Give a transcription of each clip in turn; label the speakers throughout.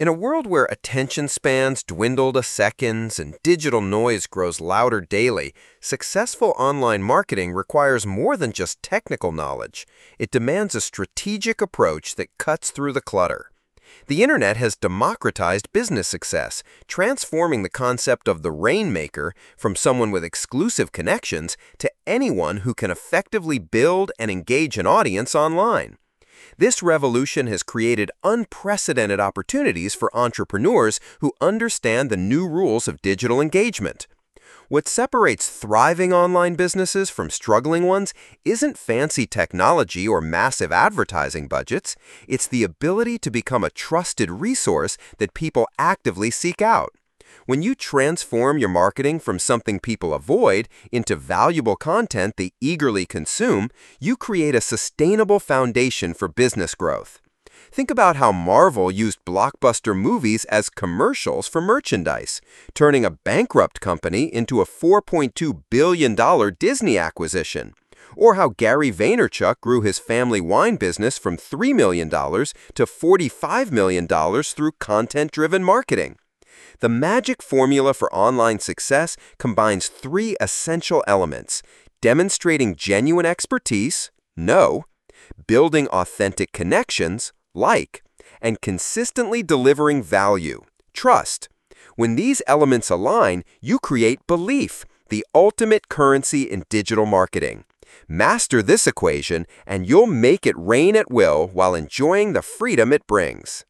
Speaker 1: In a world where attention spans dwindle to seconds and digital noise grows louder daily, successful online marketing requires more than just technical knowledge. It demands a strategic approach that cuts through the clutter. The internet has democratized business success, transforming the concept of the rainmaker from someone with exclusive connections to anyone who can effectively build and engage an audience online. This revolution has created unprecedented opportunities for entrepreneurs who understand the new rules of digital engagement. What separates thriving online businesses from struggling ones isn't fancy technology or massive advertising budgets. It's the ability to become a trusted resource that people actively seek out. When you transform your marketing from something people avoid into valuable content they eagerly consume, you create a sustainable foundation for business growth. Think about how Marvel used blockbuster movies as commercials for merchandise, turning a bankrupt company into a $4.2 billion Disney acquisition. Or how Gary Vaynerchuk grew his family wine business from $3 million to $45 million through content-driven marketing. The magic formula for online success combines three essential elements: demonstrating genuine expertise, know, building authentic connections, like, and consistently delivering value, trust. When these elements align, you create belief, the ultimate currency in digital marketing. Master this equation, and you'll make it rain at will while enjoying the freedom it brings.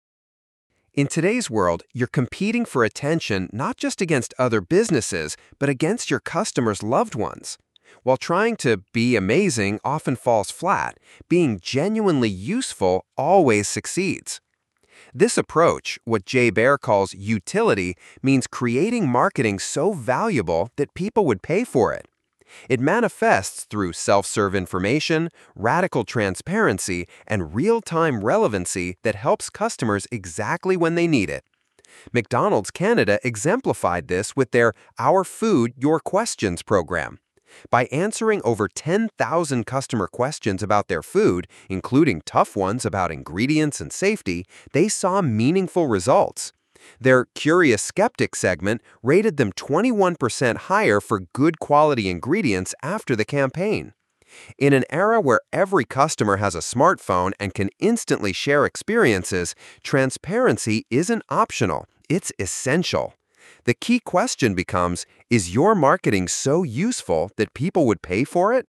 Speaker 1: In today's world, you're competing for attention not just against other businesses, but against your customers' loved ones. While trying to be amazing often falls flat, being genuinely useful always succeeds. This approach, what Jay Baer calls utility, means creating marketing so valuable that people would pay for it. It manifests through self-serve information, radical transparency, and real-time relevancy that helps customers exactly when they need it. McDonald's Canada exemplified this with their Our Food, Your Questions program. By answering over 10,000 customer questions about their food, including tough ones about ingredients and safety, they saw meaningful results. Their Curious Skeptic segment rated them 21% higher for good quality ingredients after the campaign. In an era where every customer has a smartphone and can instantly share experiences, transparency isn't optional, it's essential. The key question becomes, is your marketing so useful that people would pay for it?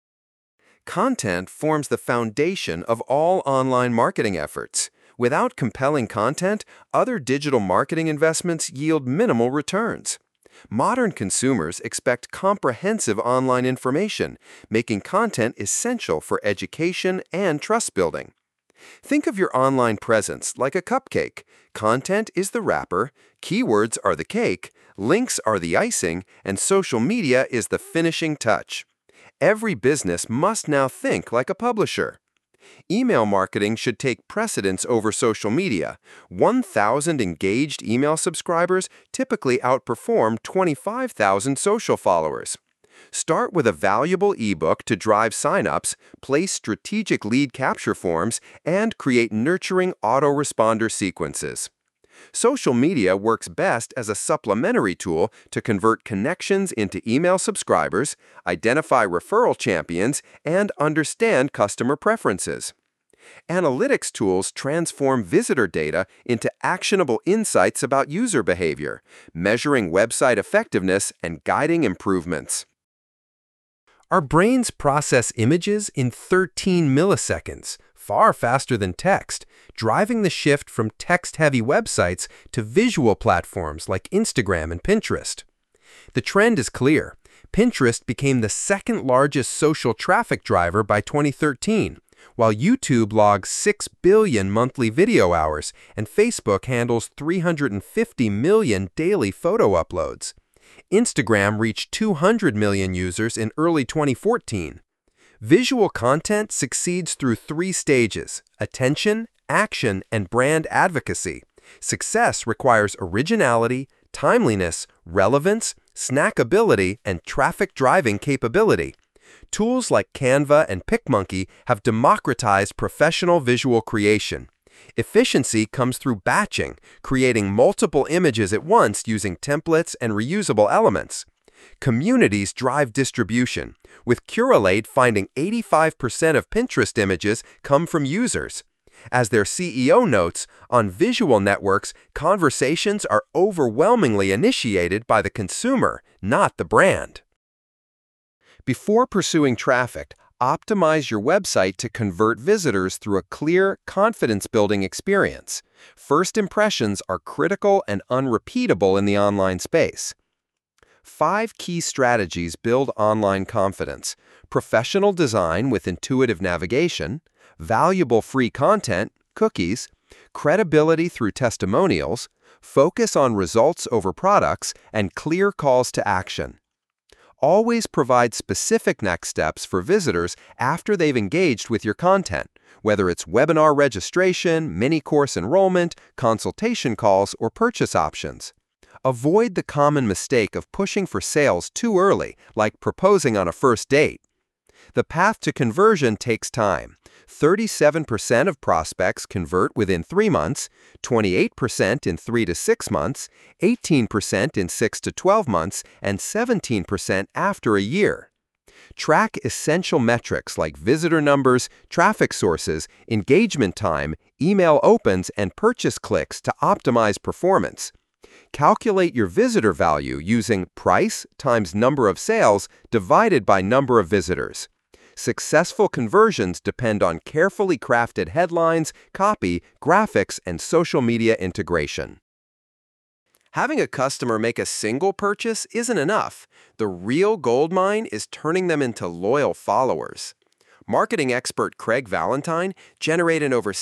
Speaker 1: Content forms the foundation of all online marketing efforts. Without compelling content, other digital marketing investments yield minimal returns. Modern consumers expect comprehensive online information, making content essential for education and trust building. Think of your online presence like a cupcake. Content is the wrapper, keywords are the cake, links are the icing, and social media is the finishing touch. Every business must now think like a publisher. Email marketing should take precedence over social media. 1,000 engaged email subscribers typically outperform 25,000 social followers. Start with a valuable ebook to drive signups, place strategic lead capture forms, and create nurturing autoresponder sequences. Social media works best as a supplementary tool to convert connections into email subscribers, identify referral champions, and understand customer preferences. Analytics tools transform visitor data into actionable insights about user behavior, measuring website effectiveness and guiding improvements. Our brains process images in 13 milliseconds, far faster than text, driving the shift from text-heavy websites to visual platforms like Instagram and Pinterest. The trend is clear. Pinterest became the second largest social traffic driver by 2013, while YouTube logs 6 billion monthly video hours and Facebook handles 350 million daily photo uploads. Instagram reached 200 million users in early 2014. Visual content succeeds through three stages: attention, action, and brand advocacy. Success requires originality, timeliness, relevance, snackability, and traffic-driving capability. Tools like Canva and PicMonkey have democratized professional visual creation. Efficiency comes through batching, creating multiple images at once using templates and reusable elements. Communities drive distribution, with Curalate finding 85% of Pinterest images come from users. As their CEO notes, on visual networks, conversations are overwhelmingly initiated by the consumer, not the brand. Before pursuing traffic, optimize your website to convert visitors through a clear, confidence-building experience. First impressions are critical and unrepeatable in the online space. 5 key strategies build online confidence: professional design with intuitive navigation, valuable free content, cookies, credibility through testimonials, focus on results over products, and clear calls to action. Always provide specific next steps for visitors after they've engaged with your content, whether it's webinar registration, mini-course enrollment, consultation calls, or purchase options. Avoid the common mistake of pushing for sales too early, like proposing on a first date. The path to conversion takes time. 37% of prospects convert within 3 months, 28% in 3 to 6 months, 18% in 6 to 12 months, and 17% after a year. Track essential metrics like visitor numbers, traffic sources, engagement time, email opens, and purchase clicks to optimize performance. Calculate your visitor value using price times number of sales divided by number of visitors. Successful conversions depend on carefully crafted headlines, copy, graphics, and social media integration. Having a customer make a single purchase isn't enough. The real goldmine is turning them into loyal followers. Marketing expert Craig Valentine generated over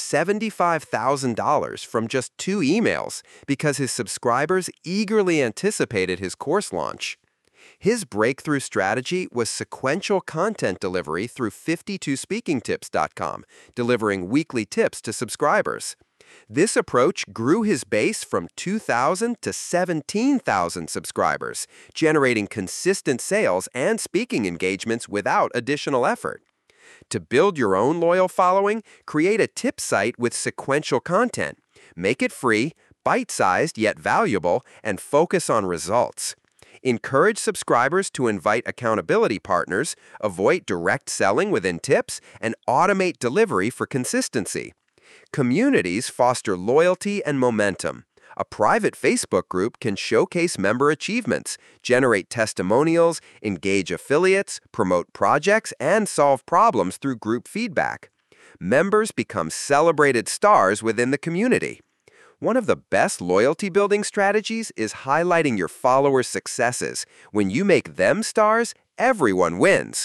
Speaker 1: $75,000 from just 2 emails because his subscribers eagerly anticipated his course launch. His breakthrough strategy was sequential content delivery through 52speakingtips.com, delivering weekly tips to subscribers. This approach grew his base from 2,000 to 17,000 subscribers, generating consistent sales and speaking engagements without additional effort. To build your own loyal following, create a tip site with sequential content. Make it free, bite-sized yet valuable, and focus on results. Encourage subscribers to invite accountability partners, avoid direct selling within tips, and automate delivery for consistency. Communities foster loyalty and momentum. A private Facebook group can showcase member achievements, generate testimonials, engage affiliates, promote projects, and solve problems through group feedback. Members become celebrated stars within the community. One of the best loyalty-building strategies is highlighting your followers' successes. When you make them stars, everyone wins.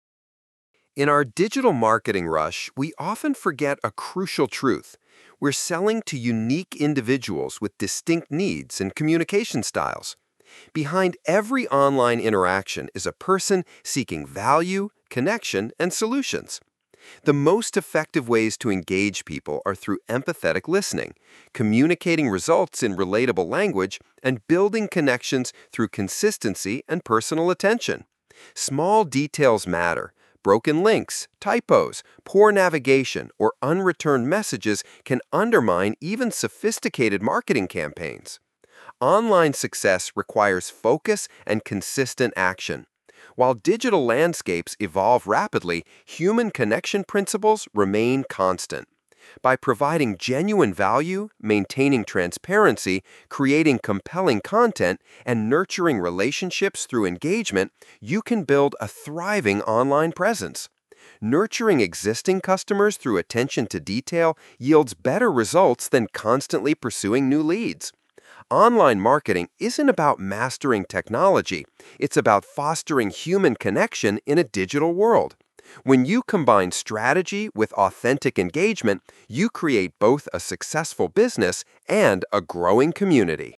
Speaker 1: In our digital marketing rush, we often forget a crucial truth. We're selling to unique individuals with distinct needs and communication styles. Behind every online interaction is a person seeking value, connection, and solutions. The most effective ways to engage people are through empathetic listening, communicating results in relatable language, and building connections through consistency and personal attention. Small details matter. Broken links, typos, poor navigation, or unreturned messages can undermine even sophisticated marketing campaigns. Online success requires focus and consistent action. While digital landscapes evolve rapidly, human connection principles remain constant. By providing genuine value, maintaining transparency, creating compelling content, and nurturing relationships through engagement, you can build a thriving online presence. Nurturing existing customers through attention to detail yields better results than constantly pursuing new leads. Online marketing isn't about mastering technology. It's about fostering human connection in a digital world. When you combine strategy with authentic engagement, you create both a successful business and a growing community.